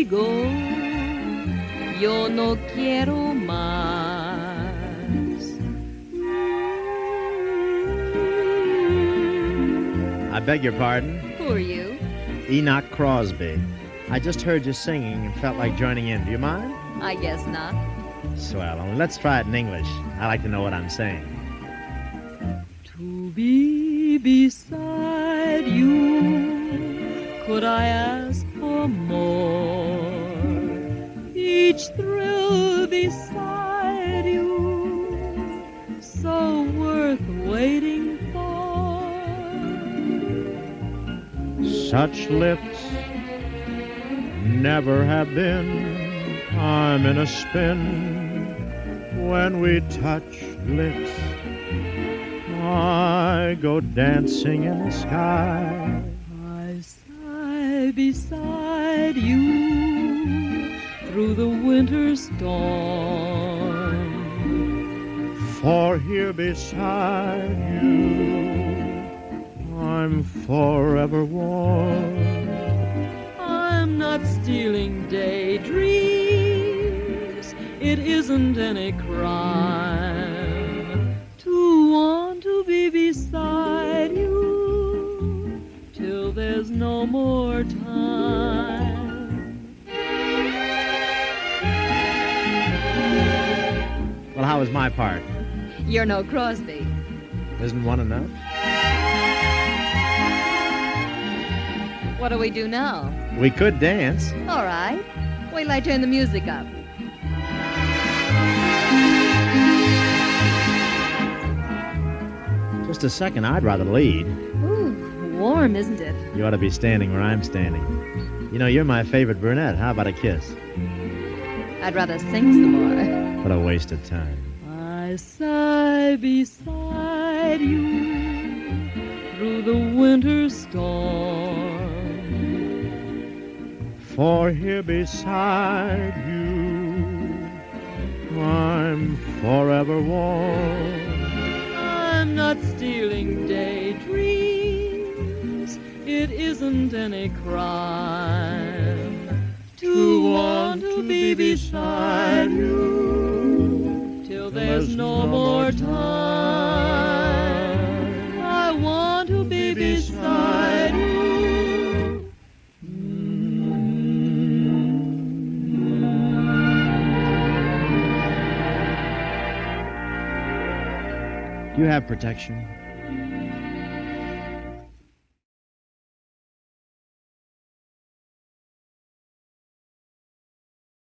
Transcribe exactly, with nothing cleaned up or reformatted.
contigo yo no quiero más. I beg your pardon? Who are you? Enoch Crosby. I just heard you singing and felt like joining in. Do you mind? I guess not. Swell. Only let's try it in English. I like to know what I'm saying. To be beside you, could I ask for more? Each thrill beside you, so worth waiting for. Such lips never have been. I'm in a spin when we touch lips. I go dancing in the sky. I sigh beside you through the winter storm. For here beside you, I'm forever warm. I'm not stealing daydreams. It isn't any crime to want to be beside you till there's no more time. Well, how was my part? You're no Crosby. Isn't one enough? What do we do now? We could dance. All right. Wait till I turn the music up. Just a second, I'd rather lead. Ooh, warm, isn't it? You ought to be standing where I'm standing. You know, you're my favorite brunette. How about a kiss? I'd rather sing some more. What a waste of time. I sigh beside you through the winter storm. For here beside you, I'm forever warm. I'm not stealing daydreams. It isn't any crime to want to be beside you till there's no more time. I want to be beside you. You have protection.